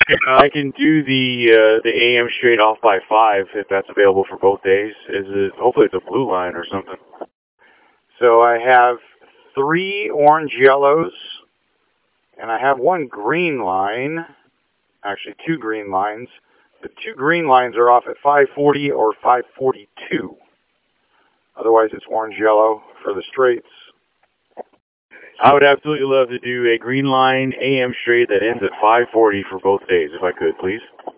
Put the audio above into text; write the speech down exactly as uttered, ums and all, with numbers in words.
I can do the uh, the A M straight off by five if that's available for both days. Is it? Hopefully, it's a blue line or something. So I have three orange yellows, and I have one green line. Actually, two green lines. The two green lines are off at five forty or five forty-two. Otherwise, it's orange-yellow for the straights. I would absolutely love to do a green line A M straight that ends at five forty for both days, if I could, please.